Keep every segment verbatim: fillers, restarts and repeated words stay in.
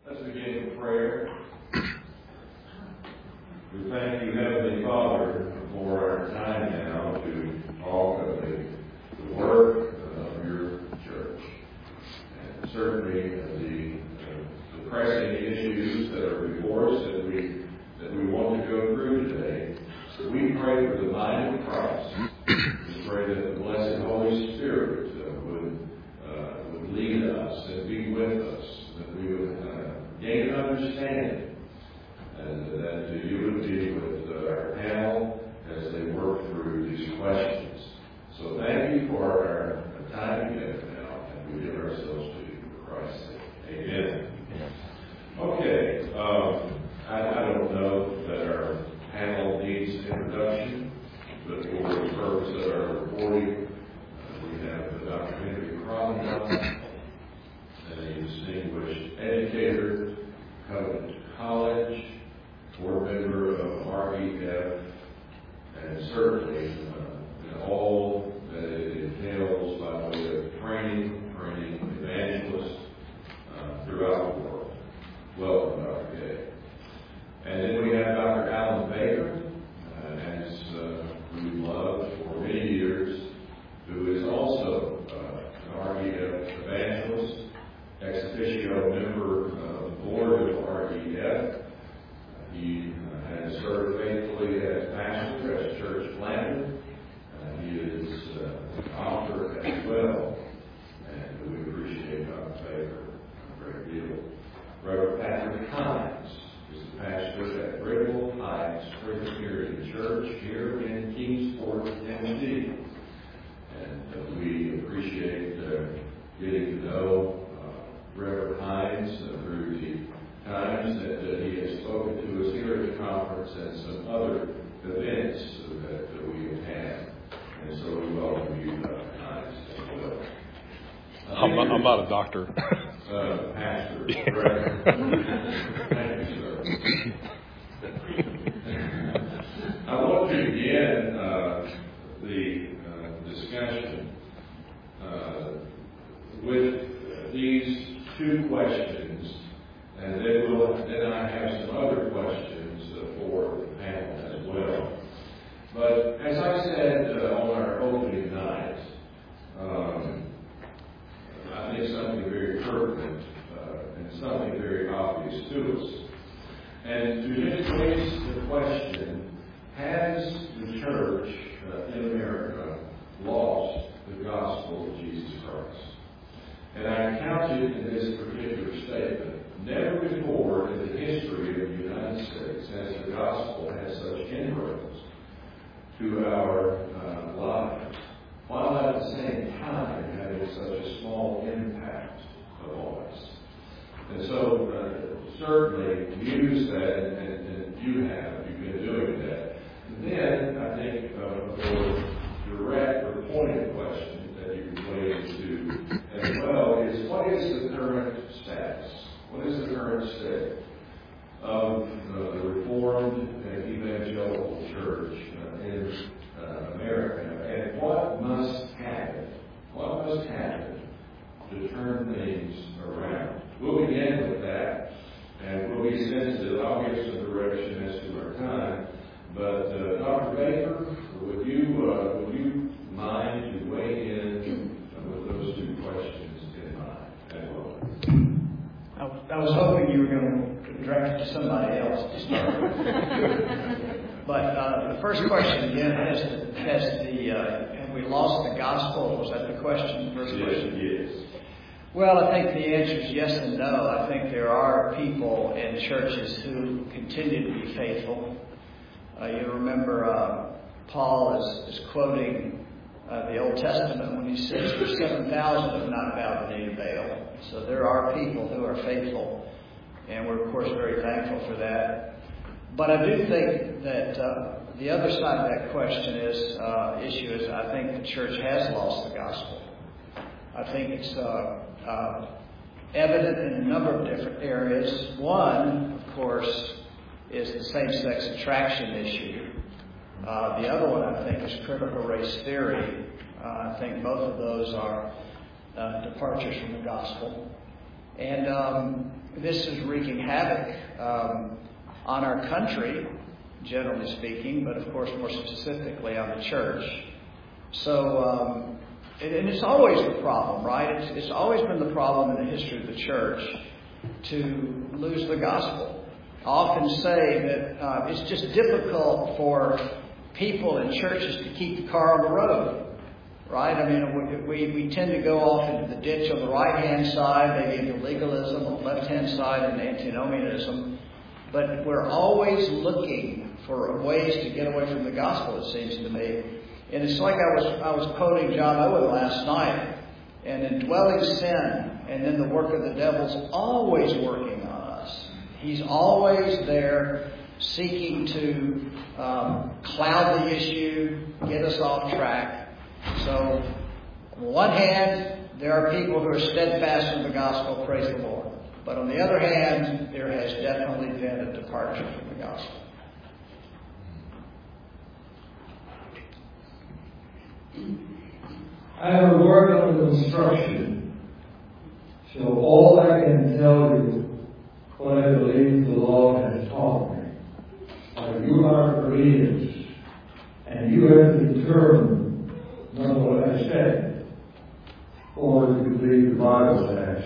Let's begin with prayer. We thank you, Heavenly Father, for our time now to talk of the, the work of your church. And certainly the, uh, the pressing issues that are before us that we, that we want to go through today. We pray for the mind of Christ. We pray that the blessed Holy Spirit uh, would, uh, would lead us and be with us, that we would uh, gain understanding, and that you would be with uh, our panel as they work through these questions. So thank you for our time together now, and we give ourselves to you for Christ's sake. Amen. Okay, um, I, I don't know that our panel needs introduction, but for the purpose of our reporting, uh, we have Doctor Henry Cromwell, a distinguished educator, Covenant College, board member of R E F, and certainly uh, in all that it entails by way of training, training evangelists uh, throughout the world. Welcome, Doctor Gay. And then we have Doctor Alan Baker, uh, as uh, we loved for many years, who is also uh, an R E F evangelist, ex officio member of the board of R E F. He uh, has served faithfully as pastor, as church planter. Uh, he is uh, an author as well, and we appreciate Doctor Baker a great deal. Reverend Patrick Hines is the pastor at Brittle Heights Presbyterian Church here in Kingsport, Tennessee. And uh, we appreciate uh, getting to know uh, Reverend Hines uh, through the times that uh, he has spoken to us here at the conference and some other events that, that we have had. And so we welcome you, Doctor Hines, as well. Uh, I'm, not, I'm not a doctor. Uh, pastor, correct. Thank you, sir. I want to begin uh, the uh, discussion uh, with these two questions, and then, we'll, then I have some other questions uh, for the panel as well. But as I said uh, on our opening night, um, I think something very pertinent uh, and something very obvious to us. And to just raise the question, has the church uh, in America lost the gospel of Jesus Christ? And I counted in this particular statement, never before in the history of the United States has the gospel had such inroads to our uh, lives, while at the same time having such a small impact upon us. And so uh, certainly use that, and, and you have, you've been doing that. And then I think uh, for direct or pointed question that you related to as well is, what is the current status? What is the current state of uh, the Reformed and Evangelical Church uh, in uh, America? And what must happen? What must happen to turn things around? We'll begin with that, and we'll be sensitive. I'll give some direction as to our time. But uh, Doctor Baker, would you uh, would you mind to weigh in with those two questions in mind as well? I was, I was hoping you were going to direct it to somebody else to start with. But uh, the first question again has the, has the uh, have we lost the gospel? Was that the question? The first yes, question? Yes. Well, I think the answer is yes and no. I think there are people in churches who continue to be faithful. Uh, you remember uh, Paul is, is quoting uh, the Old Testament when he says, "For seven thousand have not bowed the knee to Baal." So there are people who are faithful, and we're of course very thankful for that. But I do think that uh, the other side of that question is uh, issue is I think the church has lost the gospel. I think it's uh, uh, evident in a number of different areas. One, of course, is the same-sex attraction issue. Uh, the other one, I think, is critical race theory. Uh, I think both of those are uh, departures from the gospel. And um, this is wreaking havoc um, on our country, generally speaking, but of course more specifically on the church. So, um, and, and it's always the problem, right? It's, it's always been the problem in the history of the church to lose the gospel. I often say that uh, it's just difficult for people in churches to keep the car on the road. Right? I mean, we, we tend to go off into the ditch on the right-hand side, maybe into legalism, on the left-hand side into antinomianism. But we're always looking for ways to get away from the gospel, it seems to me. And it's like I was I was quoting John Owen last night. And indwelling sin and then the work of the devil's always working on us. He's always there seeking to um, cloud the issue, get us off track. So, on the one hand, there are people who are steadfast in the gospel, praise the Lord. But on the other hand, there has definitely been a departure from the gospel. I have a word of instruction, so all I can tell you, what I believe the Lord has taught me, are you are believers, and you have determined not what I said, or to believe the Bible says.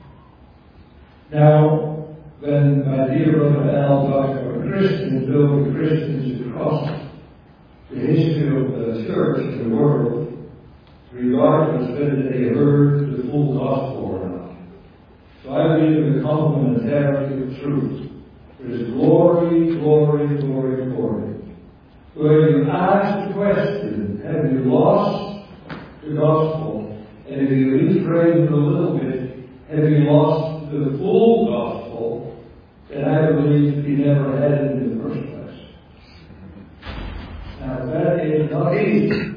Now, when my dear brother Al talks about Christians, building Christians across the history of the church and the world, regardless whether they heard the full gospel or not. So I believe in the complementarity of truth. There is glory, glory, glory, glory. Where you ask the question, have you lost the gospel? And if you rephrase it a little bit, have you lost the full gospel? Then I believe he never had it in the first place. Now that is not easy.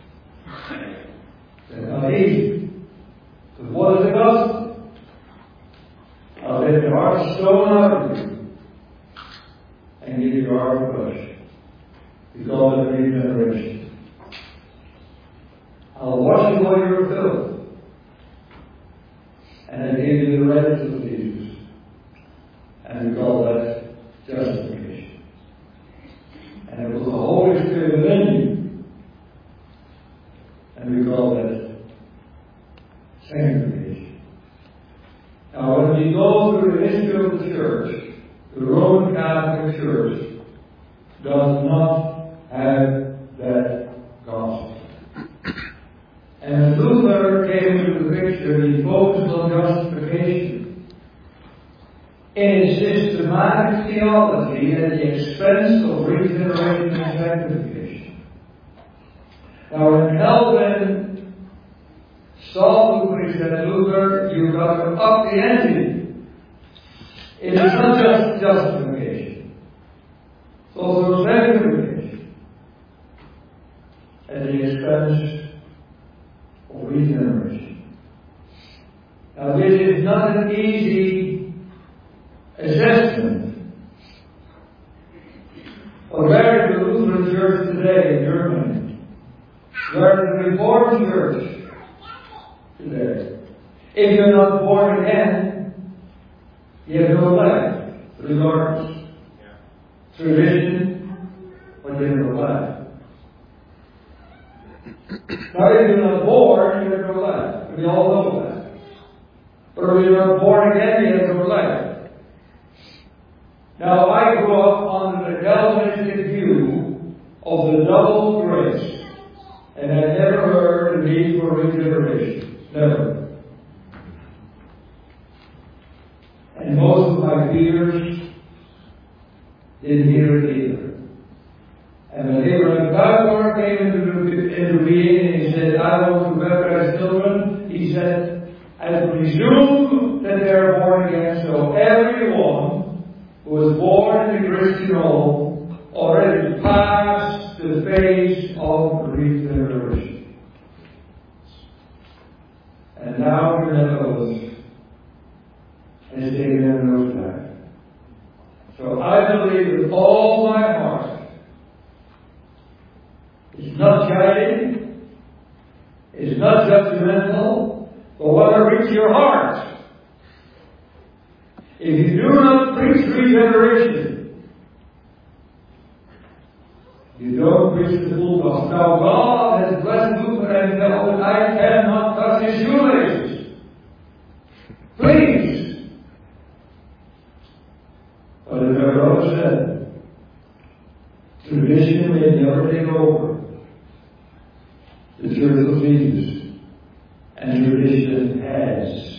That's not easy. But what is the gospel? I'll take your heart stone out of you and give you your heart flesh. We call it regeneration. I'll wash away your filth. And I gave you the rights of Jesus. And we call that justification. And it was the Holy Spirit within you. And we call that sanctification. Now when we go through the history of the church, the Roman Catholic Church does not have that gospel. And when Luther came into the picture, he focused on justification in his systematic theology at the expense of regeneration and sanctification. Now when Calvin saw Luther, he said, Luther, you've got to up the ante. It is not just justification. It's also sanctification at the expense of regeneration. Now this is not an easy assessment. But where is the Lutheran Church today in Germany? Where is the Reformed Church today? If you're not born again, you have no life, regardless. Tradition, but you have no life. Now, if you're not born, you have no life. We all know that. But if you're not born again, you have no life. Now, I grew up under the Calvinistic view of the double grace, and I never heard the need for regeneration. Never. And most of my peers didn't hear it either. And when Abraham Balfour came into, into being and he said, I want to baptize children, he said, I presume that they are born again, so everyone who was born in the Christian home already passed the phase of regeneration. And now the Netherlands has taken a nosedive. So I believe with all my heart, it's not guiding, it's not judgmental, but want to reach your heart. If if you do not preach regeneration, you don't preach the full gospel. Now God has blessed Luther and tell that I cannot touch his shoelaces. Please. But as our brother said, tradition may never take over the Church of Jesus, and tradition has.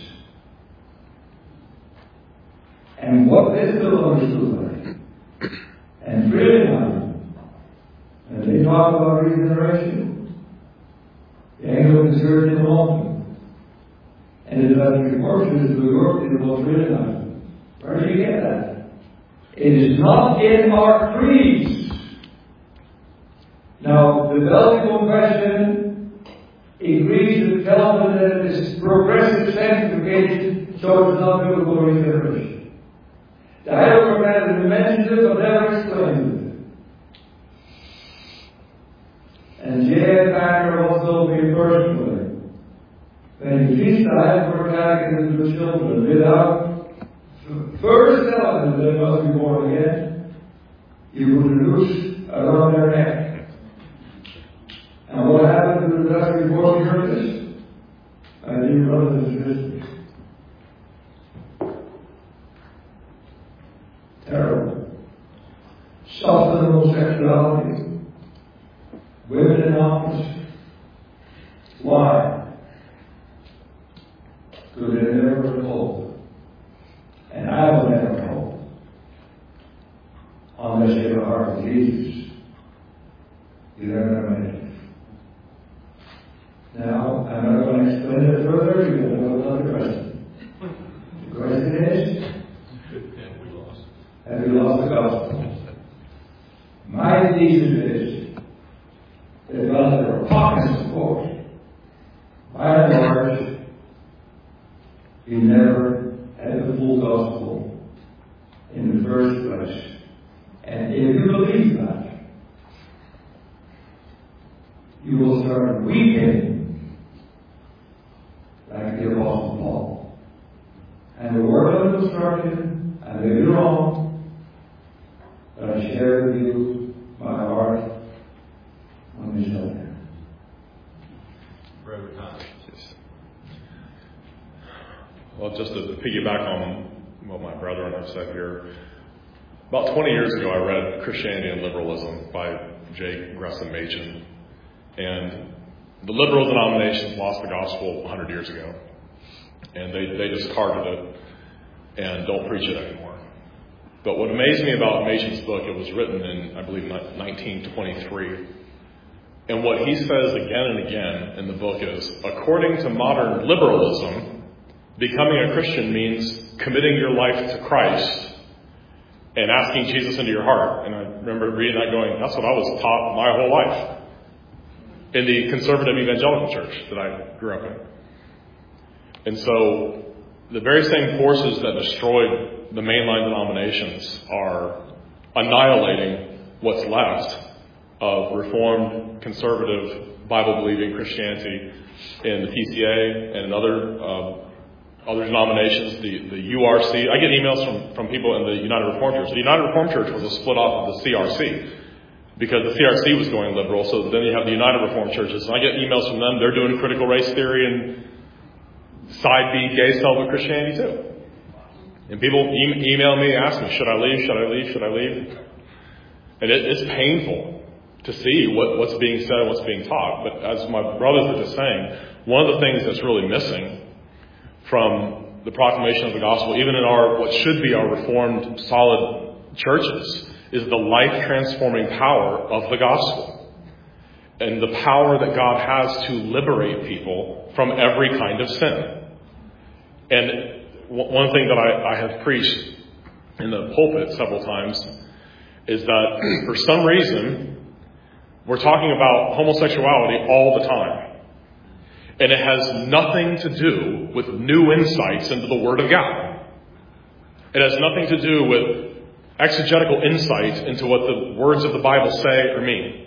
And what they still understood, and really not, and they talk about regeneration, the Anglican Church in London, and the Baptist Reformed Church we work in was really not. Where do you get that? It is not in our creeds. Now, the Belgian Confession agrees with Calvin that it is progressive sanctification, so it's not biblical regeneration. The Heidelberg has mentioned it, but never explained it. And J F Packer also me personally. When you teach the Heidelberg Catechism to children without first telling them they must be born again, you put a noose around their neck. And what happened to the rest before we heard this? My dear brothers and sisters, terrible. Soften homosexuality. Women in office. Why? Because they never hope. And I will never hope. Unless you have a heart of Jesus. You never make it. Now, I'm not going to explain it further. You're going to have another question. The question is, have you lost the gospel? My thesis is that while there are pockets of course, by and large, you never had the full gospel in the first place. And if you believe that, you will start weeping like the Apostle Paul. And the word of instruction, I may be wrong, but I share with you my heart on this subject. Reverend Thomas. Yes. Well, just to piggyback on what my brethren have said here, about twenty years ago I read Christianity and Liberalism by J. Gresham Machen. And the liberal denominations lost the gospel one hundred years ago. And they, they discarded it and don't preach it anymore. But what amazed me about Machen's book, it was written in, I believe, nineteen twenty-three. And what he says again and again in the book is, according to modern liberalism, becoming a Christian means committing your life to Christ and asking Jesus into your heart. And I remember reading that going, that's what I was taught my whole life in the conservative evangelical church that I grew up in. And so the very same forces that destroyed the mainline denominations are annihilating what's left of Reformed, conservative, Bible-believing Christianity in the P C A and in other uh, other denominations, the, the U R C. I get emails from, from people in the United Reformed Church. The United Reformed Church was a split off of the C R C because the C R C was going liberal, so then you have the United Reformed Churches. And I get emails from them. They're doing critical race theory and side B gay celibate Christianity too. And people e- email me, ask me, should I leave, should I leave, should I leave? And it, it's painful to see what, what's being said and what's being taught. But as my brothers were just saying, one of the things that's really missing from the proclamation of the gospel, even in our what should be our Reformed, solid churches, is the life-transforming power of the gospel. And the power that God has to liberate people from every kind of sin. And one thing that I, I have preached in the pulpit several times is that for some reason, we're talking about homosexuality all the time. And it has nothing to do with new insights into the Word of God. It has nothing to do with exegetical insight into what the words of the Bible say or mean.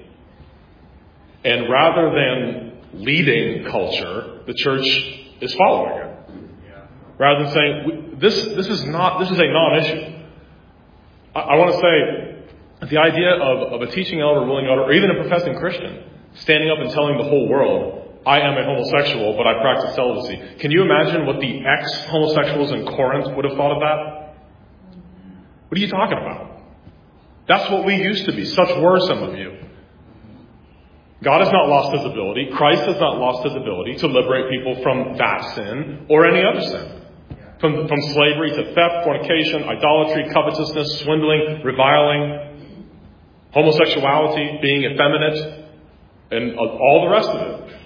And rather than leading culture, the church is following it. rather than saying, this, this is not, this is a non-issue. I, I want to say, the idea of, of a teaching elder, ruling elder, or even a professing Christian, standing up and telling the whole world, I am a homosexual, but I practice celibacy. Can you imagine what the ex-homosexuals in Corinth would have thought of that? What are you talking about? That's what we used to be. Such were some of you. God has not lost his ability. Christ has not lost his ability to liberate people from that sin or any other sin. From, from slavery to theft, fornication, idolatry, covetousness, swindling, reviling, homosexuality, being effeminate, and all the rest of it.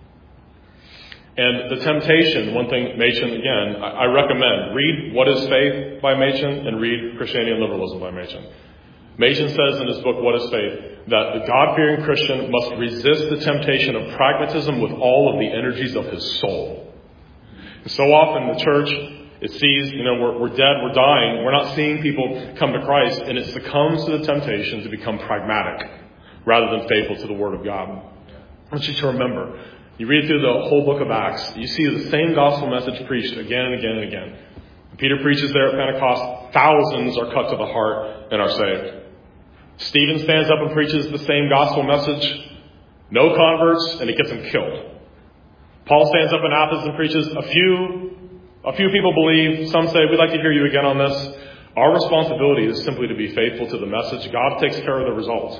And the temptation, one thing, Machen, again, I, I recommend, read What is Faith by Machen and read Christianity and Liberalism by Machen. Machen says in his book, What is Faith?, that the God-fearing Christian must resist the temptation of pragmatism with all of the energies of his soul. And so often the church, it sees, you know, we're, we're dead, we're dying, we're not seeing people come to Christ, and it succumbs to the temptation to become pragmatic rather than faithful to the Word of God. I want you to remember, you read through the whole book of Acts, you see the same gospel message preached again and again and again. Peter preaches there at Pentecost, thousands are cut to the heart and are saved. Stephen stands up and preaches the same gospel message, no converts, and it gets them killed. Paul stands up in Athens and preaches, a few, a few people believe, some say, we'd like to hear you again on this. Our responsibility is simply to be faithful to the message. God takes care of the results.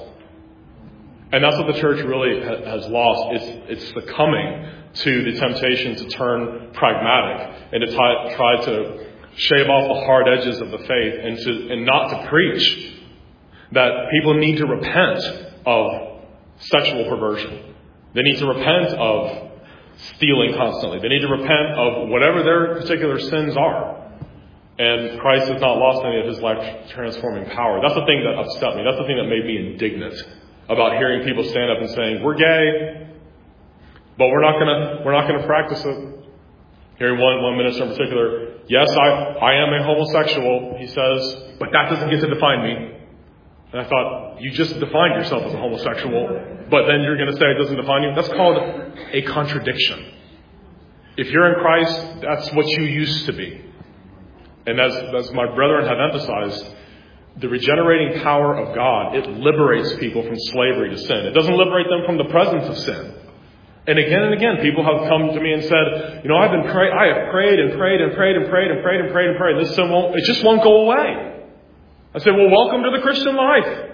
And that's what the church really has lost. It's, it's succumbing to the temptation to turn pragmatic and to try, try to shave off the hard edges of the faith and to and not to preach that people need to repent of sexual perversion. They need to repent of stealing constantly. They need to repent of whatever their particular sins are. And Christ has not lost any of his life-transforming power. That's the thing that upset me. That's the thing that made me indignant about hearing people stand up and saying, we're gay, but we're not gonna we're not gonna practice it. Hearing one one minister in particular, yes, I, I am a homosexual, he says, but that doesn't get to define me. And I thought, you just defined yourself as a homosexual, but then you're going to say it doesn't define you? That's called a contradiction. If you're in Christ, that's what you used to be. And as, as my brethren have emphasized, the regenerating power of God, it liberates people from slavery to sin. It doesn't liberate them from the presence of sin. And again and again, people have come to me and said, you know, I've been pray- I have prayed and prayed and prayed and prayed and prayed and prayed and prayed. And this sin won't, it just won't go away. I said, well, welcome to the Christian life.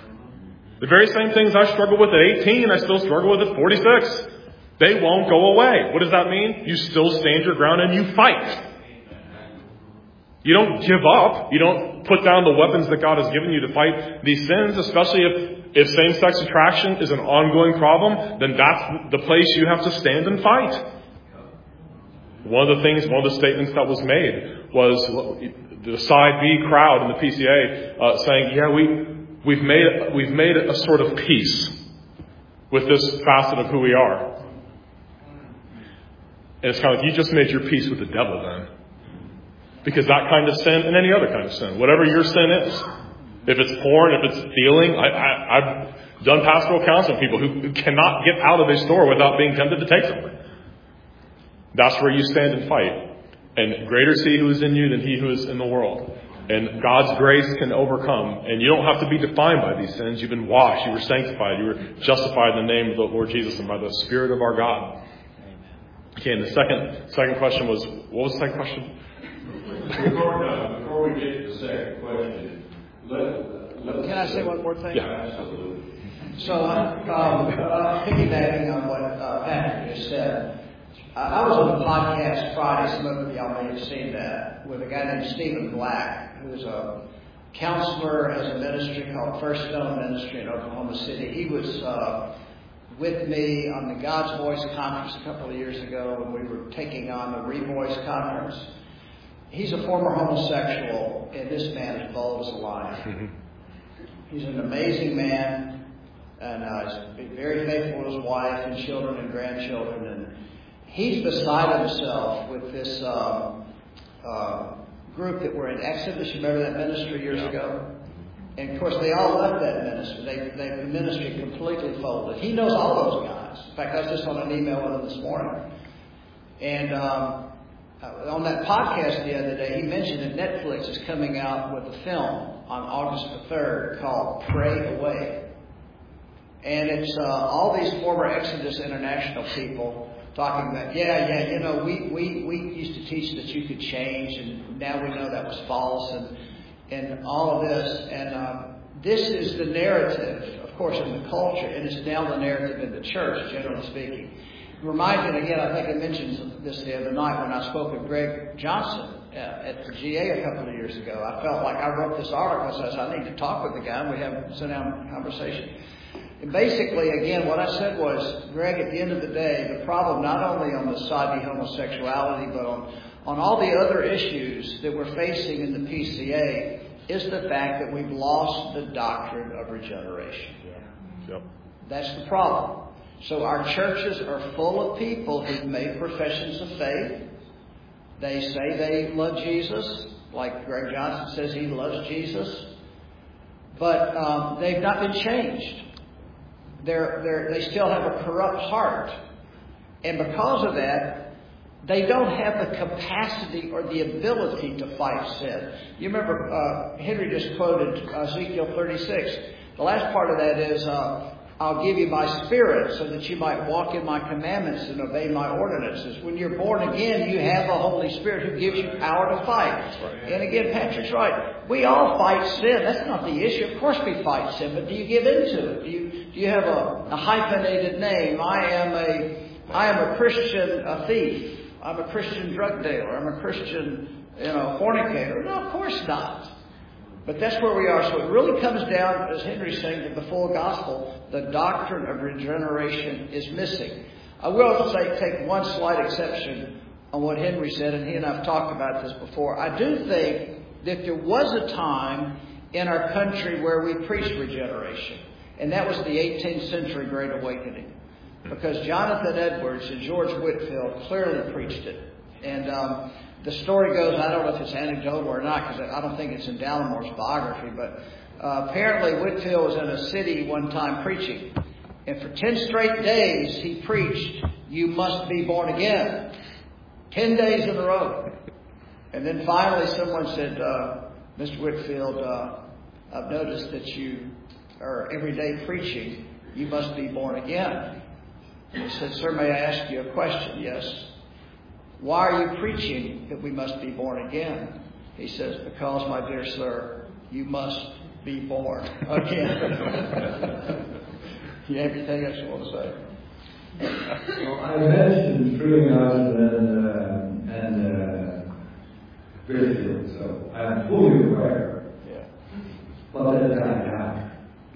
The very same things I struggled with at eighteen, I still struggle with at forty-six. They won't go away. What does that mean? You still stand your ground and you fight. You don't give up. You don't put down the weapons that God has given you to fight these sins, especially if, if same-sex attraction is an ongoing problem, then that's the place you have to stand and fight. One of the things, one of the statements that was made was the Side B crowd in the P C A uh, saying, yeah, we, we've made, we've made a sort of peace with this facet of who we are. And it's kind of like, you just made your peace with the devil then. Because that kind of sin and any other kind of sin, whatever your sin is, if it's porn, if it's stealing, I, I, I've done pastoral counseling with people who, who cannot get out of a store without being tempted to take something. That's where you stand and fight. And greater is he who is in you than he who is in the world. And God's grace can overcome. And you don't have to be defined by these sins. You've been washed. You were sanctified. You were justified in the name of the Lord Jesus and by the Spirit of our God. Okay, and the second second question was, what was the second question? Before, uh, before we get to the second question, let, let Can I say one more thing? Yeah, absolutely. So, um, uh, piggybacking on what uh, Patrick just said, uh, I was on a podcast Friday, some of y'all may have seen that, with a guy named Stephen Black, who's a counselor, has a ministry called First Stone Ministry in Oklahoma City. He was uh, with me on the God's Voice conference a couple of years ago when we were taking on the Revoice conference. He's a former homosexual, and this man is bold as a lion. He's an amazing man, and uh, he's very faithful to his wife and children and grandchildren. And he's beside himself with this um, uh, group that were in Exodus. You remember that ministry years yeah. ago? And of course, they all left that ministry. They, they, the ministry completely folded. He knows all those guys. In fact, I was just on an email with him this morning. And um, uh, on that podcast the other day, he mentioned that Netflix is coming out with a film on August the third called Pray Away. And it's uh, all these former Exodus International people talking about, yeah, yeah, you know, we, we, we used to teach that you could change, and now we know that was false, and and all of this. And um, this is the narrative, of course, in the culture, and it's now the narrative in the church, generally speaking. It reminds me, again, I think I mentioned this the other night when I spoke with Greg Johnson uh, at the G A a couple of years ago. I felt like I wrote this article, so I said, I need to talk with the guy, and we have a sit-down conversation. And basically, again, what I said was, Greg, at the end of the day, the problem not only on the side of homosexuality, but on, on all the other issues that we're facing in the P C A is the fact that we've lost the doctrine of regeneration. Yeah. Yep. That's the problem. So our churches are full of people who've made professions of faith. They say they love Jesus, like Greg Johnson says he loves Jesus. But um, they've not been changed. They're, they're, they still have a corrupt heart. And because of that, they don't have the capacity or the ability to fight sin. You remember, uh, Henry just quoted Ezekiel thirty-six. The last part of that is, uh, I'll give you my spirit so that you might walk in my commandments and obey my ordinances. When you're born again, you have a Holy Spirit who gives you power to fight. Right. And again, Patrick's right. We all fight sin. That's not the issue. Of course we fight sin, but do you give into it? Do you, do you have a, a hyphenated name? I am a, I am a Christian a thief. I'm a Christian drug dealer. I'm a Christian, you know, fornicator. No, of course not. But that's where we are. So it really comes down, as Henry's saying, to the full gospel. The doctrine of regeneration is missing. I will say, take one slight exception on what Henry said, and he and I have talked about this before. I do think that there was a time in our country where we preached regeneration, and that was the eighteenth century Great Awakening, because Jonathan Edwards and George Whitefield clearly preached it. And um, the story goes, I don't know if it's anecdotal or not, because I don't think it's in Dallamore's biography, but uh, apparently Whitefield was in a city one time preaching. And for ten straight days he preached, you must be born again. Ten days in a row. And then finally someone said, uh, Mister Whitefield, uh, I've noticed that you are every day preaching, you must be born again. And he said, sir, may I ask you a question? Yes. Why are you preaching that we must be born again? He says, because, my dear sir, you must be born again. You have anything else you want to say? Well, I mentioned Freehouse and, uh, and uh, Whitefield, so I'm fully aware. Yeah. But that died out.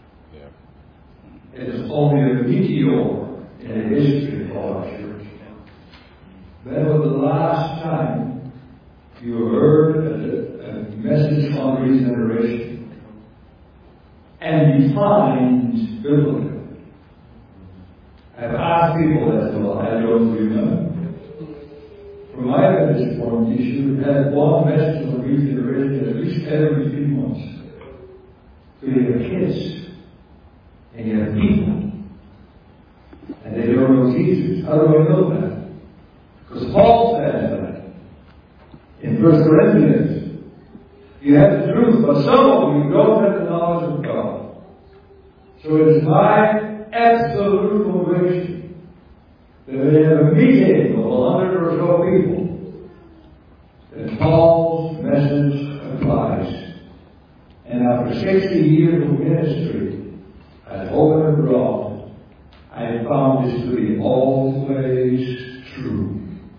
Yeah. It is only a meteor in the history of our church. When was the last time you heard a, a message on regeneration and defined biblically? I've asked people that, well, I don't remember. From my vantage point, you should have one message on regeneration at least every few months. So you have kids, and you have people, and they don't know Jesus. How do I know that? Because Paul says that in First Corinthians. You have the truth, but some of you don't have the knowledge of God. So it is my absolute conviction that they have a meeting of a hundred or so people that Paul's message applies. And after sixty years of ministry at home and abroad, I have found this to be always true.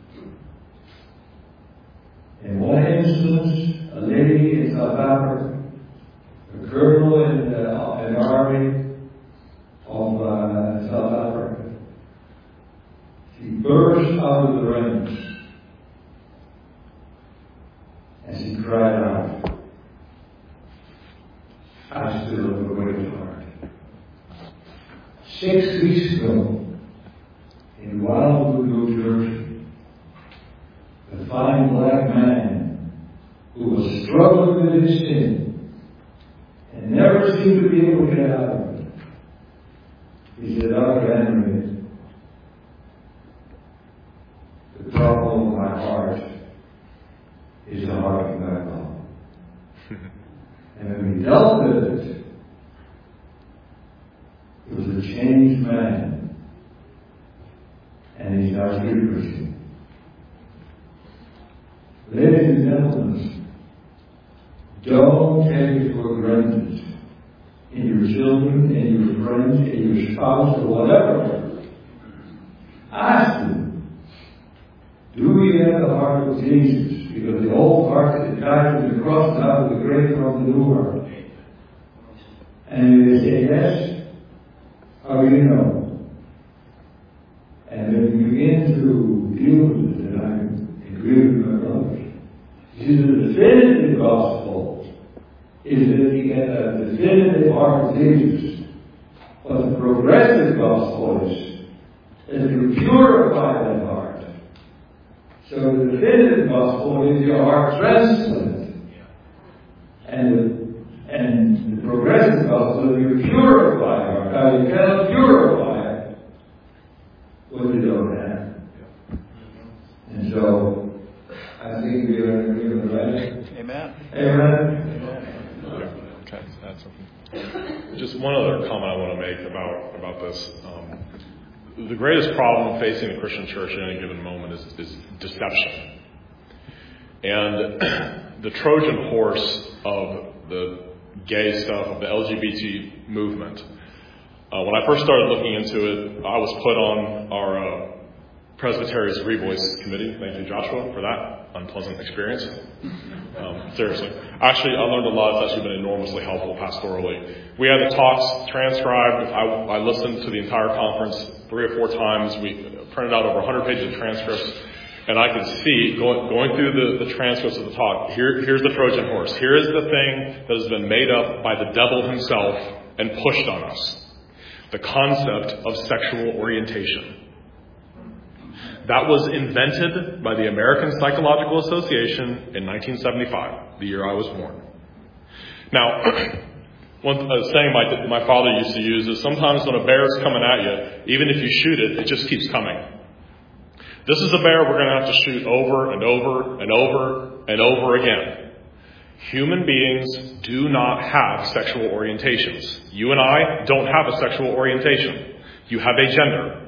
In one instance, a lady in South Africa, a colonel in the, in the army of uh, South Africa, she burst out of the ranks and she cried out, I still have a great heart. Six weeks ago, in Wildwood, New Jersey, a fine black man who was struggling with his sin and never seemed to be able to get out of it. He said, Doctor Henry, the problem of my heart is the heart of God. And when we dealt with it, it was a changed man. And he's now free Christian. Ladies and gentlemen, don't take it for granted in your children, in your friends, in your spouse, or whatever. Ask them, do we have the heart of Jesus? Because the old heart is died with the cross out of the grave from the new heart. And if they say yes, how do you know? And when you begin to deal with it, and I agree with my brothers, see, the definitive gospel is that you get a definitive heart of Jesus. But the progressive gospel is that you purify that heart. So the definitive gospel is your heart transplant. And the, and the progressive gospel is you purify your heart. Now you cannot purify what you don't have. And so I think we are in agreement, right? Amen. Amen. Okay, that's something. Just one other comment I want to make about about this. Um, the greatest problem facing the Christian church at any given moment is, is deception. And the Trojan horse of the gay stuff, of the L G B T movement, uh, when I first started looking into it, I was put on our uh, Presbyterian's Revoice Committee. Thank you, Joshua, for that unpleasant experience. Um, seriously. Actually, I learned a lot. It's actually been enormously helpful pastorally. We had the talks transcribed. I, I listened to the entire conference three or four times. We printed out over one hundred pages of transcripts. And I could see, going, going through the, the transcripts of the talk, here, here's the Trojan horse. Here is the thing that has been made up by the devil himself and pushed on us. The concept of sexual orientation. That was invented by the American Psychological Association in nineteen seventy-five, the year I was born. Now, one uh, saying my, my father used to use is sometimes when a bear is coming at you, even if you shoot it, it just keeps coming. This is a bear we're going to have to shoot over and over and over and over again. Human beings do not have sexual orientations. You and I don't have a sexual orientation. You have a gender.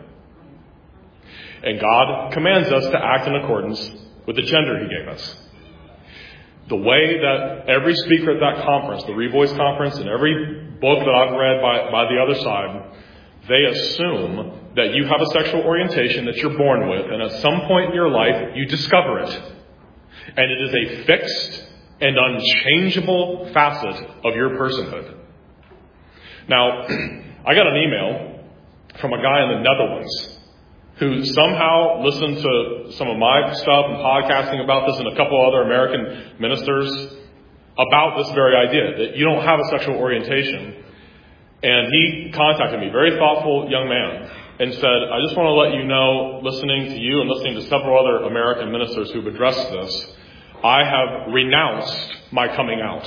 And God commands us to act in accordance with the gender He gave us. The way that every speaker at that conference, the Revoice Conference, and every book that I've read by, by the other side, they assume that you have a sexual orientation that you're born with, and at some point in your life, you discover it. And it is a fixed and unchangeable facet of your personhood. Now, I got an email from a guy in the Netherlands who somehow listened to some of my stuff and podcasting about this and a couple other American ministers about this very idea, that you don't have a sexual orientation. And he contacted me, very thoughtful young man, and said, I just want to let you know, listening to you and listening to several other American ministers who've addressed this, I have renounced my coming out.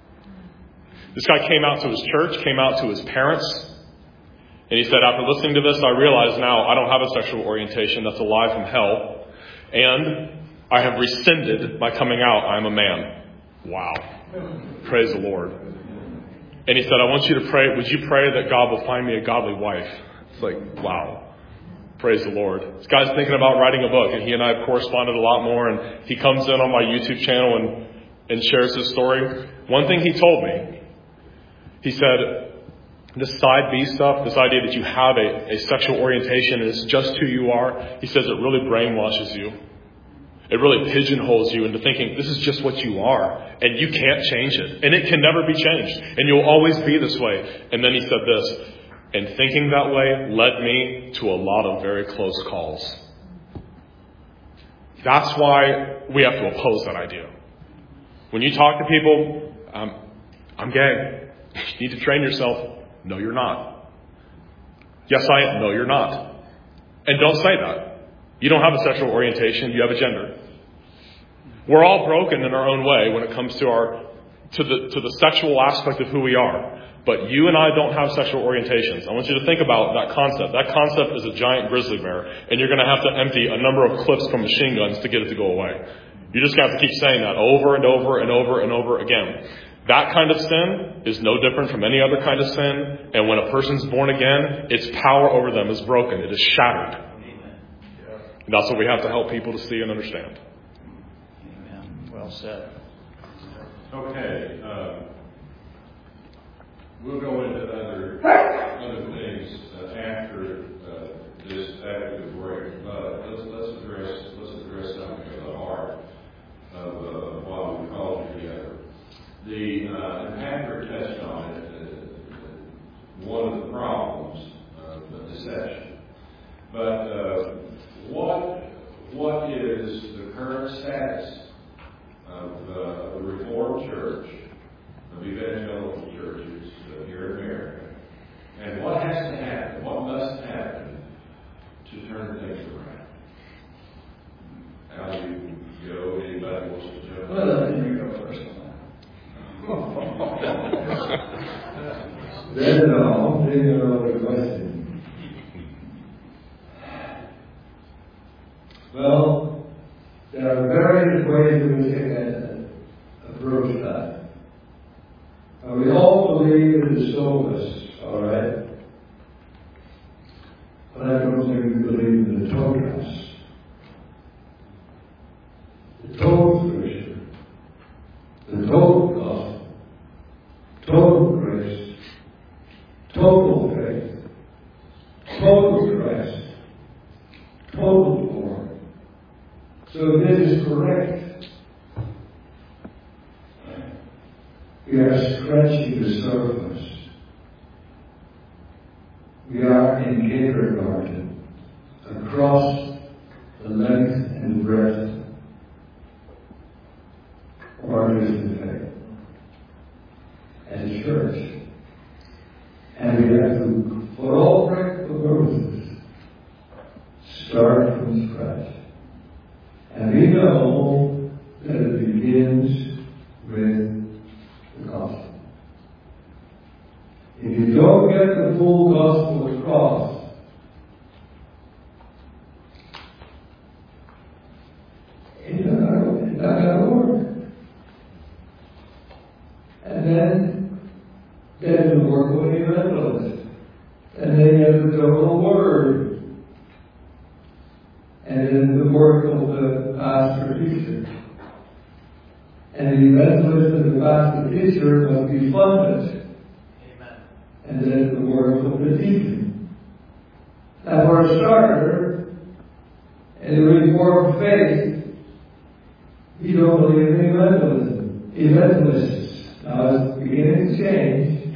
This guy came out to his church, came out to his parents, and he said, after listening to this, I realize now I don't have a sexual orientation. That's a lie from hell. And I have rescinded my coming out. I'm a man. Wow. Praise the Lord. And he said, I want you to pray. Would you pray that God will find me a godly wife? It's like, wow. Praise the Lord. This guy's thinking about writing a book, and he and I have corresponded a lot more. And he comes in on my YouTube channel and, and shares his story. One thing he told me, he said, this side B stuff, this idea that you have a, a sexual orientation and it's just who you are, he says it really brainwashes you. It really pigeonholes you into thinking this is just what you are and you can't change it. And it can never be changed. And you'll always be this way. And then he said this, and thinking that way led me to a lot of very close calls. That's why we have to oppose that idea. When you talk to people, um, I'm gay. You need to train yourself. No, you're not. Yes, I am. No, you're not. And don't say that. You don't have a sexual orientation. You have a gender. We're all broken in our own way when it comes to our to the to the sexual aspect of who we are. But you and I don't have sexual orientations. I want you to think about that concept. That concept is a giant grizzly bear, and you're going to have to empty a number of clips from machine guns to get it to go away. You just have to keep saying that over and over and over and over again. That kind of sin is no different from any other kind of sin. And when a person's born again, its power over them is broken. It is shattered. And that's what we have to help people to see and understand. Amen. Well said. Okay. Uh, we'll go into other other things uh, after uh, this after the break. But let's let's address let's address something of the heart of uh, why we called together. The uh, Patrick touched on it. Uh, one of the problems of the deception. But uh, what what is the current status of uh, the Reformed Church, of evangelical churches uh, here in America, and what has to happen? What must happen to turn things around? How do you go? Anybody wants to jump in? Well, let me go first. There's no singular question. Well, there are various ways in which we can approach that. Now, we all believe in the soulless, all right? But I don't think we believe in the totalness. The total Christian, the total gospel, total grace, total faith, total Christ, total glory. So this is correct. We are scratching the surface. We are in kindergarten, across the length and breadth of our Christian faith as a church. And we have to, for all practical purposes, start from scratch. And we know that it begins with the gospel. If you don't get the full gospel across, it's not going to work. And then there's the work of an evangelist. And then you have the total word. And then the work of the pastor teacher. And the evangelist and the pastor teacher must be funded. Amen. And then the work of the teaching. Now, for a starter, in the Reformed faith, we don't believe in evangelism. Evangelists. Now, it's beginning to change.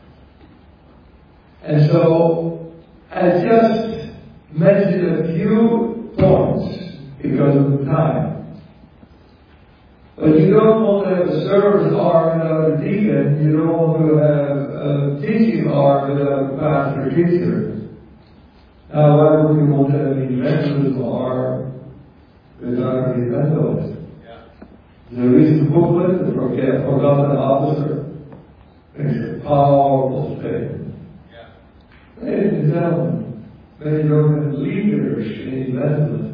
And so, I just mentioned a few points because of the time. But you don't want to have a service arm without a deacon. You don't want to have a teaching arm without a pastor teacher. Now, why would you want to have an evangelism arm without an evangelist? Yeah. The recent booklet, The Forgotten Officer, makes a powerful statement. Yeah. Ladies and gentlemen, many Roman leaders in evangelism.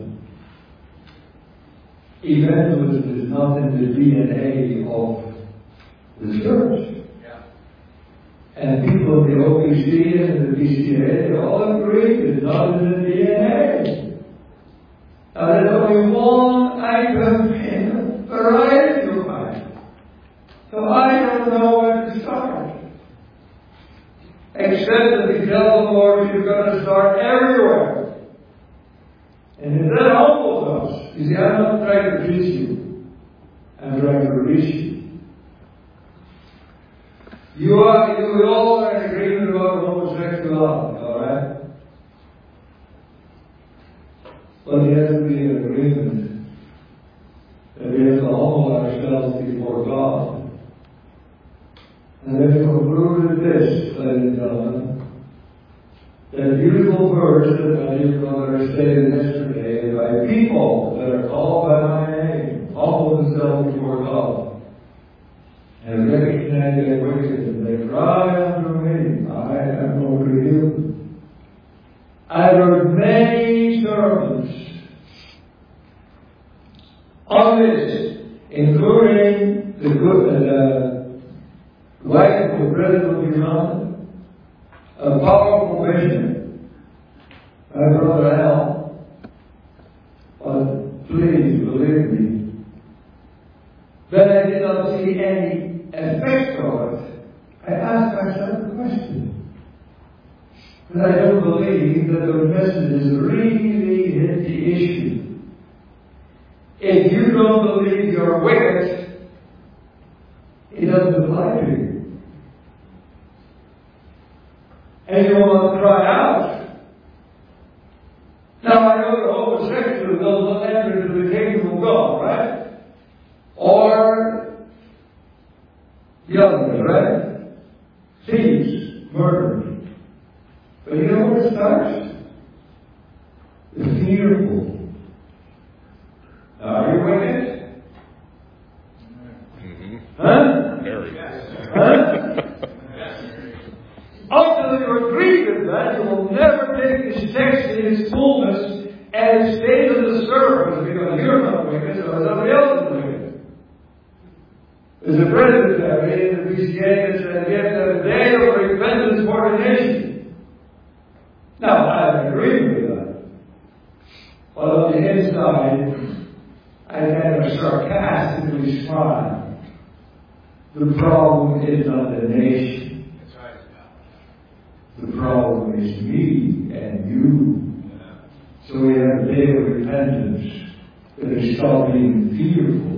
Evangelism is not in the D N A of the church. Yeah. And people in the O P C and the B C A all agree it's not in the D N A. Now there's only one item in a variety of items. So I don't know where to start. Except that we tell the Lord you're going to start everywhere. And if that humbles us, you see, I'm not trying to teach you. I'm trying to reach you. You are, you all are in agreement about homosexuality, alright? But there has to be an agreement that we have to humble ourselves before God. And then we concluded this, ladies and gentlemen. That beautiful verse that my dear brother stated yesterday, by people that are called by my name, humble themselves before God, and recognize their wickedness, and they cry unto me, I am going to heal them. I've heard many sermons on this, including the good, uh, wife of the President of Uganda, a powerful vision, my brother Al, but please believe me, that I did not see any effect of it. I asked myself the question. But I don't believe that the messages really hit the issue. If you don't believe you're wicked, it doesn't apply to you. And you want to cry out. Now I know the homosexual will not enter into the kingdom of God, right? Or the others, right? Thieves, murderers. But you know where it starts? The fearful. Are you wicked? Mm-hmm. Huh? Very. Huh? Until you agree with that, you will never take this text in its fullness and stay to the surface because you're not wicked, so somebody else is wicked. There's a presbytery in the B C A that says you have to have a day of repentance for the nation. Now, I agree with that. But on the inside, I kind of sarcastically smile. The problem is not the nation. That's right. The problem is me and you. So we have a day of repentance that is stop being fearful.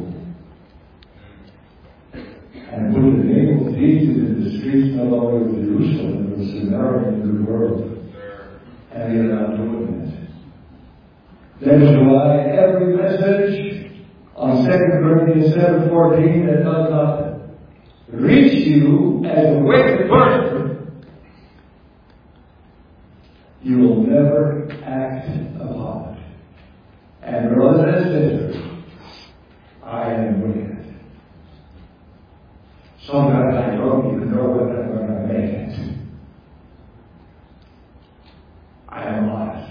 And put the name of Jesus in the streets not only of Jerusalem, but Samaria and the world. And we are not doing it. That is why every message on Second Corinthians seven fourteen that does not reach you as a wicked person, you will never act upon it. And brothers and sisters, I am wicked. Sometimes I don't even know whether I'm going to make it. I am honest.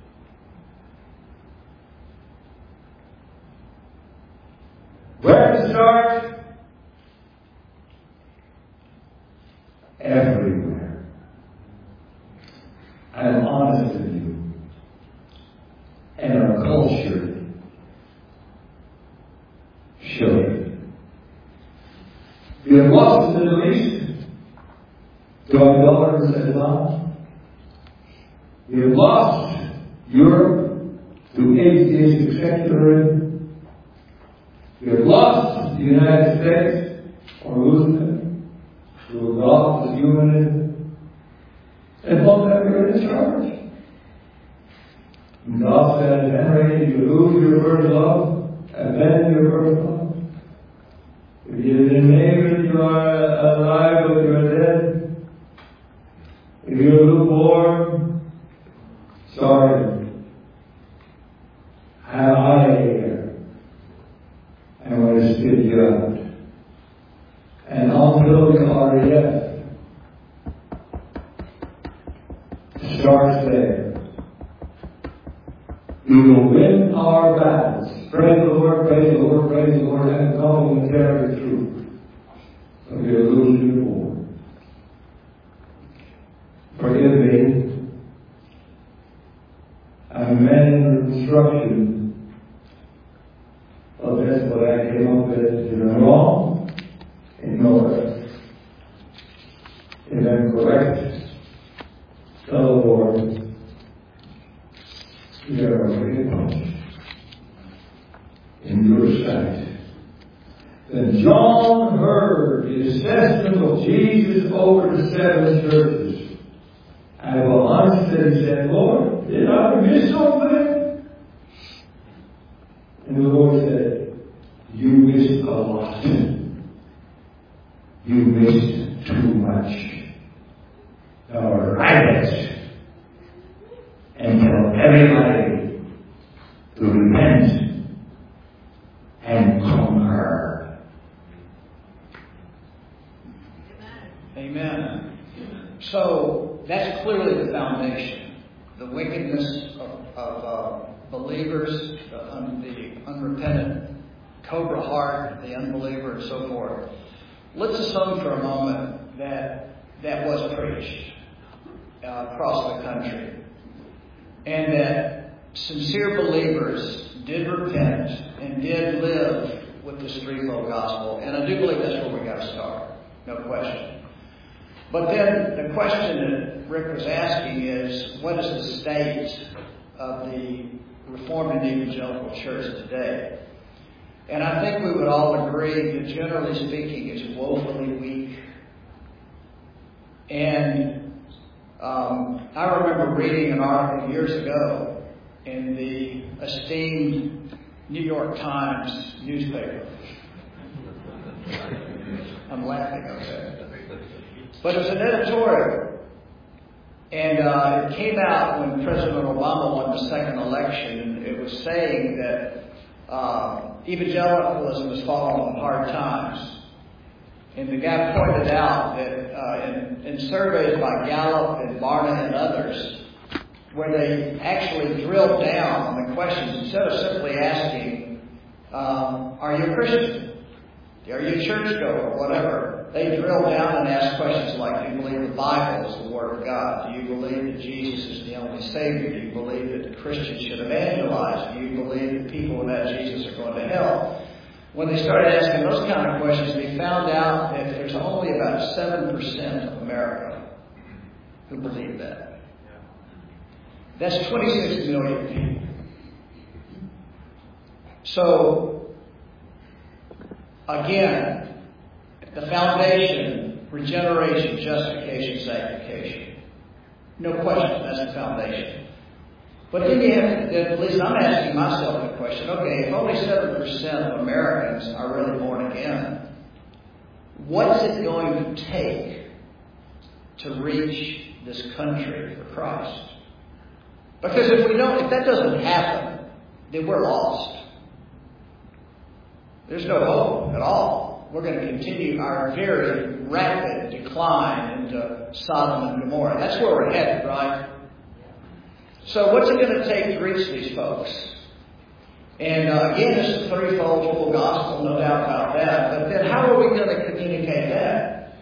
Where to start? Everywhere. I am honest with you. And our culture shows it. We have lost the Middle East to idolaters and Islam. We have lost Europe to atheistic secularism. We have lost the United States, or Lutheran, to a godless humanism. And one time we were in charge. And God said, Henry, if you lose your first love, abandon your first love. If you remain that you are alive or you are dead, if you're lukewarm, sorry, I'm out of here. I'm going to spit you out. And until the R A F starts there, we will win our battles. Praise the Lord, praise the Lord, praise the Lord, and complementary truth. So we are losing the war. Forgive me. I'm a man in instruction. Well, that's what I came up with. If I'm wrong, ignore it. If I'm correct, tell the Lord, you are a wicked bunch in your sight. Then John heard the assessment of Jesus over the seven churches. I have a hunch that he said, Lord, did I miss something? And the Lord said, you missed a lot. You missed too much. Now write it and tell everybody to repent and conquer. Amen. So that's clearly the foundation. The wickedness of, of uh, believers, the, un, the unrepentant Cobra Heart, the unbeliever, and so forth. Let's assume for a moment that that was preached uh, across the country, and that sincere believers did repent and did live with the threefold gospel. And I do believe that's where we got to start, no question. But then the question that Rick was asking is, what is the state of the Reformed and Evangelical Church today? And I think we would all agree that, generally speaking, it's woefully weak. And um, I remember reading an article years ago in the esteemed New York Times newspaper. I'm laughing, okay. But it was an editorial. And uh, it came out when President Obama won the second election, and it was saying that uh, evangelicalism was falling on hard times. And the guy pointed out that uh, in, in surveys by Gallup and Barna and others, where they actually drilled down on the questions, instead of simply asking, um, are you a Christian? Are you a churchgoer? Or whatever. They drill down and ask questions like, do you believe the Bible is the Word of God? Do you believe that Jesus is the only Savior? Do you believe that Christians should evangelize? Do you believe that people without Jesus are going to hell? When they started asking those kind of questions, they found out that there's only about seven percent of America who believe that. That's twenty-six million people. So, again, the foundation, regeneration, justification, sanctification. No question, that's the foundation. But then you have to, at least I'm asking myself the question, okay, if only seven percent of Americans are really born again, what's it going to take to reach this country for Christ? Because if we don't, if that doesn't happen, then we're lost. There's no hope at all. We're going to continue our very rapid decline into Sodom and Gomorrah. That's where we're headed, right? So what's it going to take to reach these folks? And uh, again, this is a threefold gospel, no doubt about that. But then how are we going to communicate that?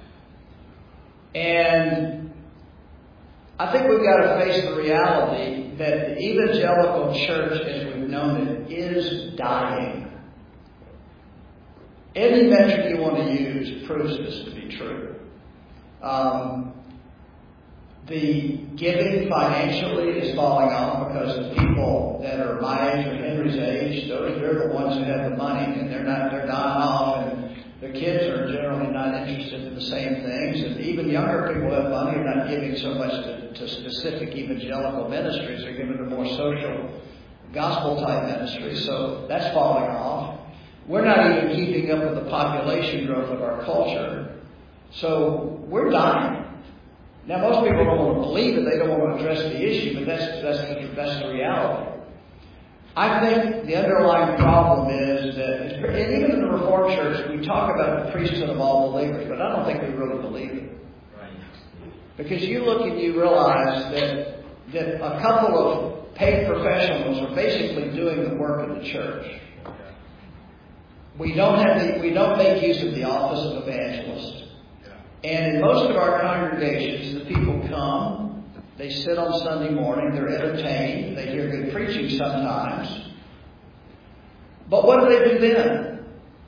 And I think we've got to face the reality that the evangelical church, as we've known it, is dying. Any metric you want to use proves this to be true. Um, the giving financially is falling off because the people that are my age or Henry's age, those they're the ones who have the money, and they're not they're dying off, and the kids are generally not interested in the same things, and even younger people who have money are not giving so much to, to specific evangelical ministries; they're giving to more social, gospel type ministries. So that's falling off. We're not even keeping up with the population growth of our culture. So we're dying. Now, most people don't want to believe it. They don't want to address the issue, but that's, that's, the, that's the reality. I think the underlying problem is that, and even in the Reformed Church, we talk about the priesthood of all believers, but I don't think we really believe it. Because you look and you realize that, that a couple of paid professionals are basically doing the work of the church. We don't have the, we don't make use of the office of evangelist. And in most of our congregations, the people come, they sit on Sunday morning, they're entertained, they hear good preaching sometimes. But what do they do then?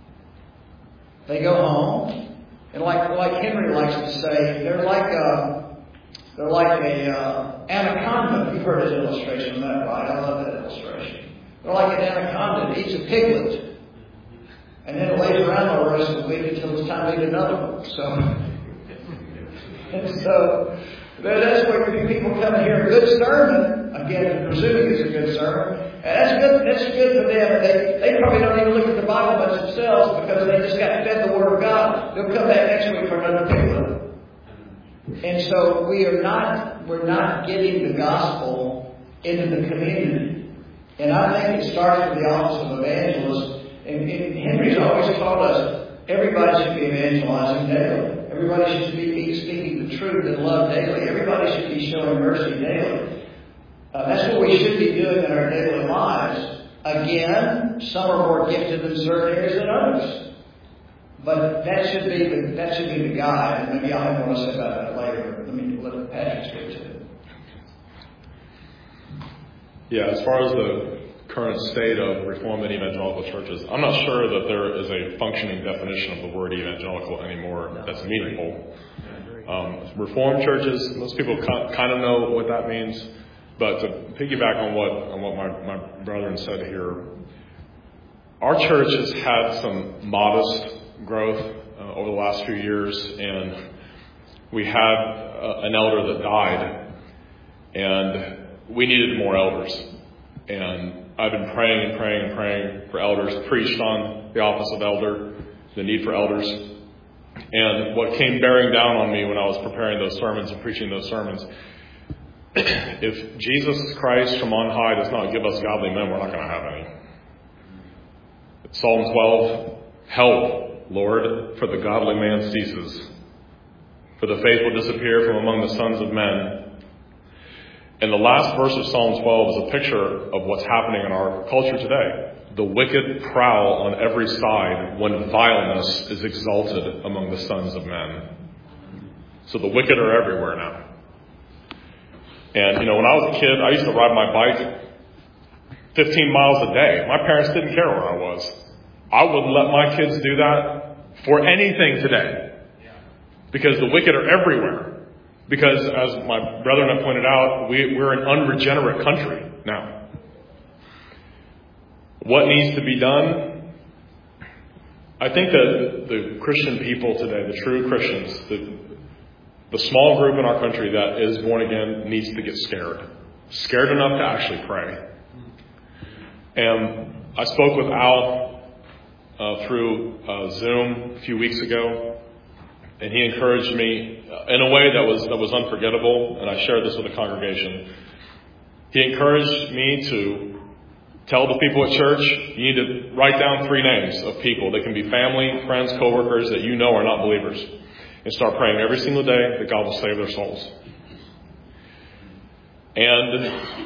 They go home, and like like Henry likes to say, they're like a they're like a uh, anaconda. You've heard his illustration of that, right? I love that illustration. They're like an anaconda that eats a piglet. And then it lays around the rest of the week until it's time to eat another one. So, and so that's where people come and hear a good sermon. Again, presuming it's a good sermon. And that's good. That's good for them. They they probably don't even look at the Bible much themselves because they just got fed the Word of God. They'll come back next week for another piglet. And so we are not we're not getting the gospel into the community. And I think it starts with the office of evangelist. And, and Henry's always taught us everybody should be evangelizing daily. Everybody should be speaking the truth and love daily. Everybody should be showing mercy daily. Uh, that's what we should be doing in our daily lives. Again, some are more gifted in certain areas than others. But that should be the, that should be the guide. And maybe I'll have more to say about that later. Let me let Patrick speak to it. Yeah, as far as the current state of Reformed and evangelical churches, I'm not sure that there is a functioning definition of the word evangelical anymore that's meaningful. Um, Reformed churches, most people kind of know what that means. But to piggyback on what on what my, my brethren said here, our church has had some modest growth uh, over the last few years, and we had uh, an elder that died, and we needed more elders. And I've been praying and praying and praying for elders, preached on the office of elder, the need for elders. And what came bearing down on me when I was preparing those sermons and preaching those sermons, if Jesus Christ from on high does not give us godly men, we're not going to have any. Psalm twelve, help, Lord, for the godly man ceases, for the faithful disappear from among the sons of men. And the last verse of Psalm twelve is a picture of what's happening in our culture today. The wicked prowl on every side when vileness is exalted among the sons of men. So the wicked are everywhere now. And, you know, when I was a kid, I used to ride my bike fifteen miles a day. My parents didn't care where I was. I wouldn't let my kids do that for anything today. Because the wicked are everywhere. Because, as my brethren have pointed out, we, we're an unregenerate country now. What needs to be done? I think that the Christian people today, the true Christians, the The small group in our country that is born again needs to get scared. Scared enough to actually pray. And I spoke with Al uh, through uh, Zoom a few weeks ago, and he encouraged me in a way that was that was unforgettable, and I shared this with the congregation. He encouraged me to tell the people at church, you need to write down three names of people. They can be family, friends, coworkers that you know are not believers. And start praying every single day that God will save their souls. And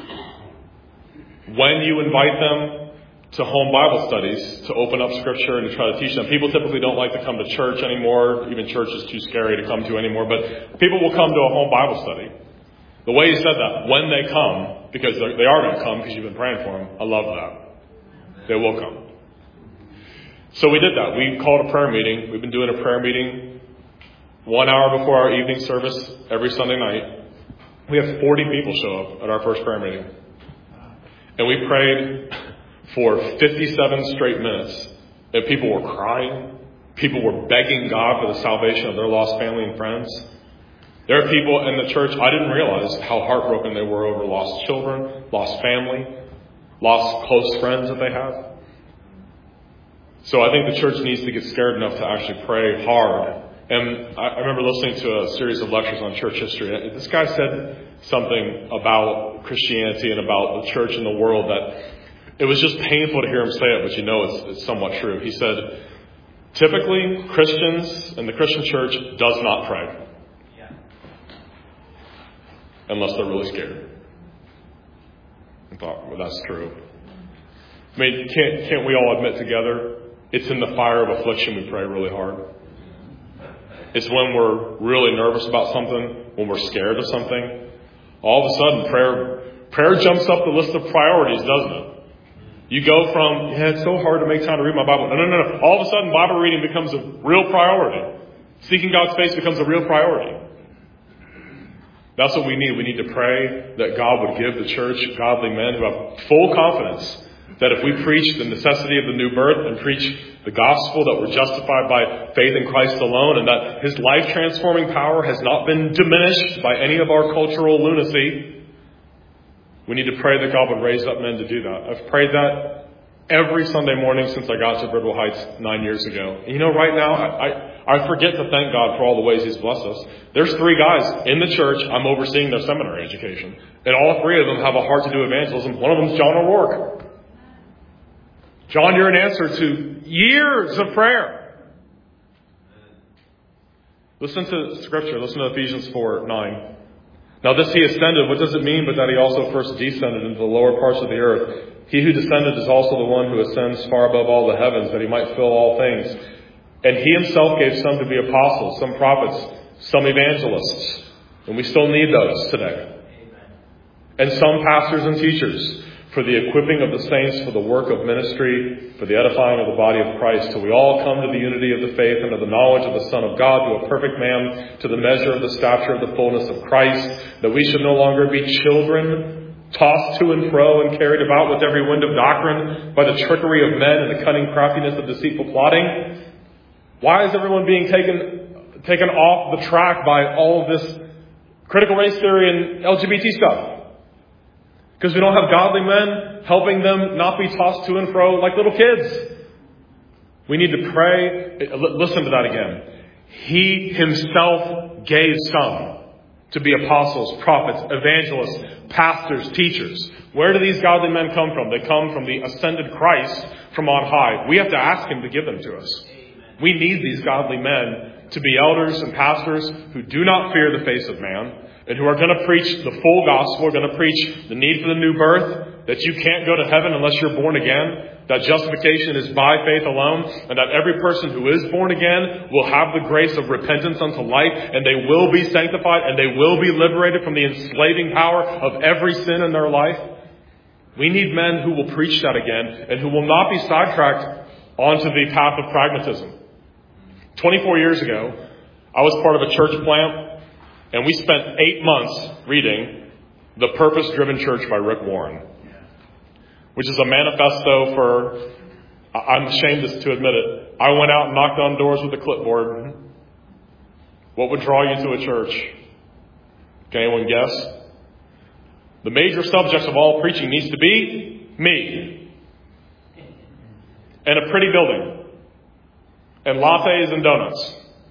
when you invite them to home Bible studies, to open up Scripture and to try to teach them, people typically don't like to come to church anymore. Even church is too scary to come to anymore. But people will come to a home Bible study. The way he said that, when they come, because they are going to come because you've been praying for them, I love that. They will come. So we did that. We called a prayer meeting. We've been doing a prayer meeting one hour before our evening service every Sunday night. We had forty people show up at our first prayer meeting. And we prayed for fifty-seven straight minutes. And people were crying. People were begging God for the salvation of their lost family and friends. There are people in the church, I didn't realize how heartbroken they were over lost children, lost family, lost close friends that they have. So I think the church needs to get scared enough to actually pray hard. And I remember listening to a series of lectures on church history. This guy said something about Christianity and about the church in the world that it was just painful to hear him say it, but you know it's, it's somewhat true. He said, typically Christians and the Christian church does not pray. Yeah. Unless they're really scared. I thought, well, that's true. I mean, can't, can't we all admit together, it's in the fire of affliction we pray really hard. It's when we're really nervous about something, when we're scared of something. All of a sudden, prayer prayer jumps up the list of priorities, doesn't it? You go from, yeah, it's so hard to make time to read my Bible. No, no, no, no. All of a sudden, Bible reading becomes a real priority. Seeking God's face becomes a real priority. That's what we need. We need to pray that God would give the church godly men who have full confidence that if we preach the necessity of the new birth and preach the gospel, that we're justified by faith in Christ alone, and that His life-transforming power has not been diminished by any of our cultural lunacy, we need to pray that God would raise up men to do that. I've prayed that every Sunday morning since I got to Bridwell Heights nine years ago. And you know, right now, I, I, I forget to thank God for all the ways He's blessed us. There's three guys in the church. I'm overseeing their seminary education. And all three of them have a heart to do evangelism. One of them is John O'Rourke. John, you're an answer to years of prayer. Listen to Scripture. Listen to Ephesians four nine. Now this he ascended, what does it mean but that he also first descended into the lower parts of the earth? He who descended is also the one who ascends far above all the heavens, that he might fill all things. And he himself gave some to be apostles, some prophets, some evangelists. And we still need those today. And some pastors and teachers, for the equipping of the saints for the work of ministry, for the edifying of the body of Christ, till we all come to the unity of the faith and of the knowledge of the Son of God, to a perfect man, to the measure of the stature of the fullness of Christ, that we should no longer be children, tossed to and fro and carried about with every wind of doctrine by the trickery of men and the cunning craftiness of deceitful plotting. Why is everyone being taken taken off the track by all of this critical race theory and L G B T stuff? Because we don't have godly men helping them not be tossed to and fro like little kids. We need to pray. Listen to that again. He himself gave some to be apostles, prophets, evangelists, pastors, teachers. Where do these godly men come from? They come from the ascended Christ from on high. We have to ask him to give them to us. We need these godly men to be elders and pastors who do not fear the face of man, and who are going to preach the full gospel, are going to preach the need for the new birth, that you can't go to heaven unless you're born again, that justification is by faith alone, and that every person who is born again will have the grace of repentance unto life, and they will be sanctified, and they will be liberated from the enslaving power of every sin in their life. We need men who will preach that again, and who will not be sidetracked onto the path of pragmatism. twenty-four years ago, I was part of a church plant, and we spent eight months reading The Purpose-Driven Church by Rick Warren, which is a manifesto for, I'm ashamed to admit it, I went out and knocked on doors with a clipboard. What would draw you to a church? Can anyone guess? The major subject of all preaching needs to be me. And a pretty building. And lattes and donuts.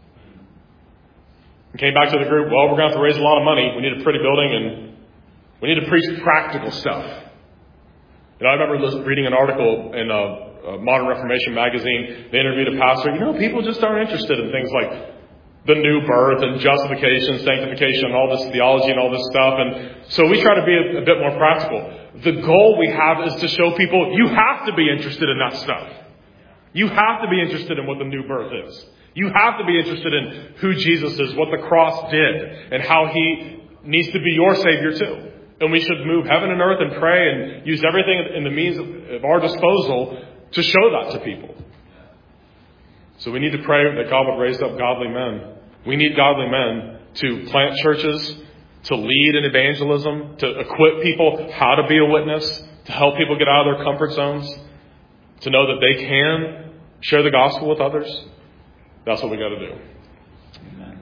And came back to the group, well, we're going to have to raise a lot of money. We need a pretty building, and we need to preach practical stuff. You know, I remember reading an article in a, a Modern Reformation magazine. They interviewed a pastor. You know, people just aren't interested in things like the new birth and justification, sanctification, and all this theology and all this stuff. And so we try to be a, a bit more practical. The goal we have is to show people you have to be interested in that stuff. You have to be interested in what the new birth is. You have to be interested in who Jesus is, what the cross did, and how he needs to be your Savior too. And we should move heaven and earth and pray and use everything in the means of our disposal to show that to people. So we need to pray that God would raise up godly men. We need godly men to plant churches, to lead in evangelism, to equip people how to be a witness, to help people get out of their comfort zones, to know that they can share the gospel with others. That's what we got to do. Amen.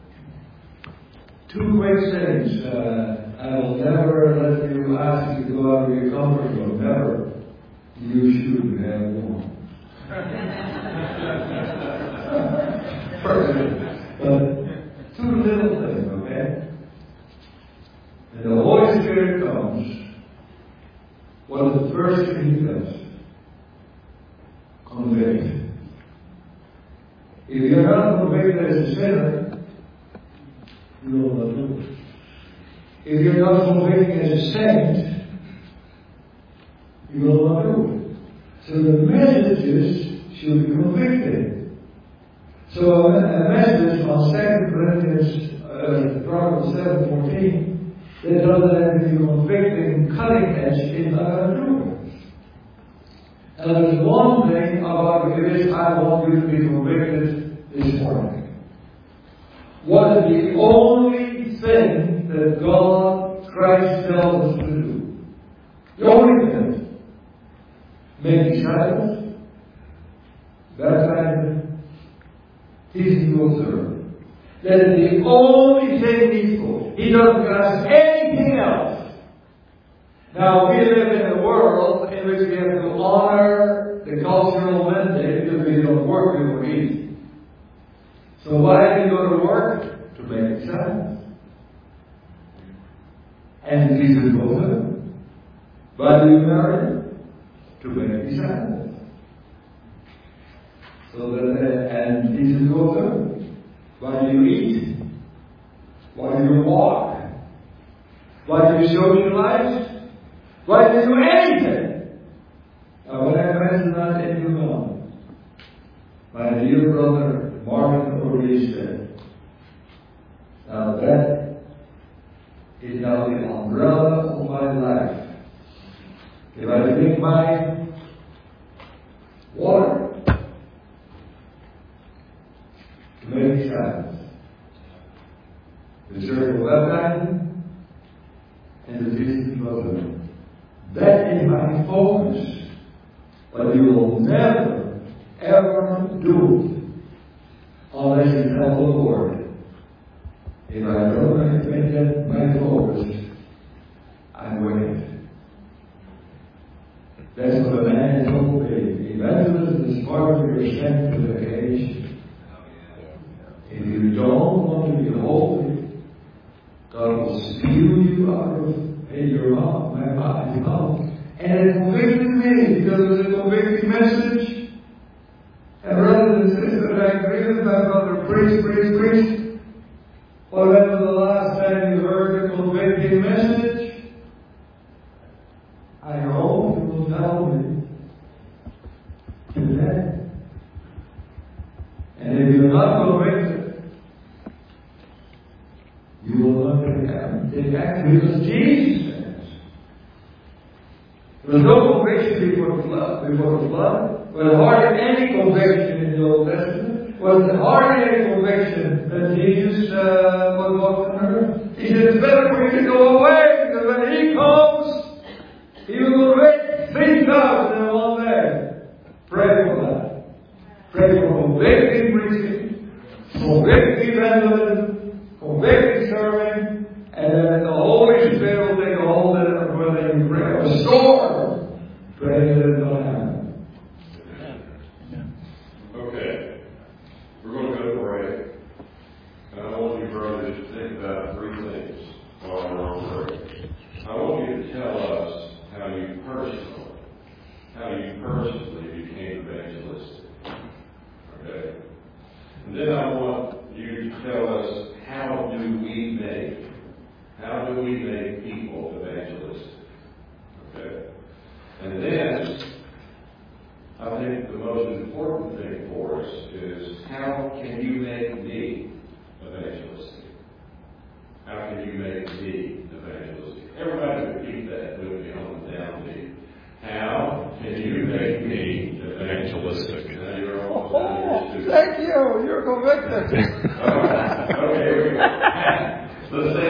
Two quick things. Uh, I will never let you ask you to go out of your comfort zone. Never. You should have one. But two little things, okay? When the Holy Spirit comes, what is the first thing he does? Convict. If you're not convicted as a sinner, you will not do it. If you're not convicted as a saint, you will not do it. So the messages should be convicted. So a, a message on Second Corinthians uh, Proverbs seven fourteen that doesn't have to be convicting, cutting edge is not going to do it. And there's one thing about it is I want you to be convicted this morning. What is the only thing that God, Christ tells us to do? The only thing. Make disciples, baptize them, teach them to observe. That is the only thing needful. He doesn't ask anything else. Now, we live in a world in which we have to honor the cultural mandate because we don't work, we don't eat. So why do you go to work? To make disciples. And Jesus goes them. Why do you marry? To make disciples. So that, uh, and Jesus goes them. Why do you eat? Why do you walk? Why do you socialize? Why do you do anything? Now, when I mention that, if you know, my dear brother Martin O'Reilly said, now that is now the umbrella of my life. If I drink my water, to make silence, the church of baptizing, and the visiting brotherhood. That is my focus. But you will never, ever do unless you tell the Lord, if I don't make that my focus, I'm wicked. That's what a man is obeying. Evangelism is part of your sanctification. If you don't want to be holy, God will spew you out of hey, your mouth, my mouth, your mouth. And it convicted me because it was a convicting message. And brothers and sisters, I agree with my brother, preach, preach, preach. Well, when was the last time you heard a convicting message? I hope you will tell me today. And if you're not convicted, you will not take action because Jesus says. There was no conviction before the flood. Before the flood, there was hardly any conviction in the Old Testament. Was there hardly any conviction that Jesus uh, was walking on earth? He said, it's better for you to go away because when He comes, He will convict three thousand in one day. Pray for that. Pray for convicting preaching, convicting evangelism, convicting serving, and then the Holy Spirit will take a hold of it where they can bring a storm. Pray that it will happen. Okay. We're going to go to break. And I want you brothers to think about three things while we're on break. I want you to tell us how you personally, how you personally became evangelistic. Okay? And then I want you to tell us how do we make, how do we make people evangelistic? Okay? And then, I think the most important thing for us is how can you make me evangelistic? How can you make me evangelistic? Everybody repeat that with me on the downbeat. How can you make me evangelistic? Now you're almost Oh, thank you. You're convicted. All right. Okay, here we go. Let's say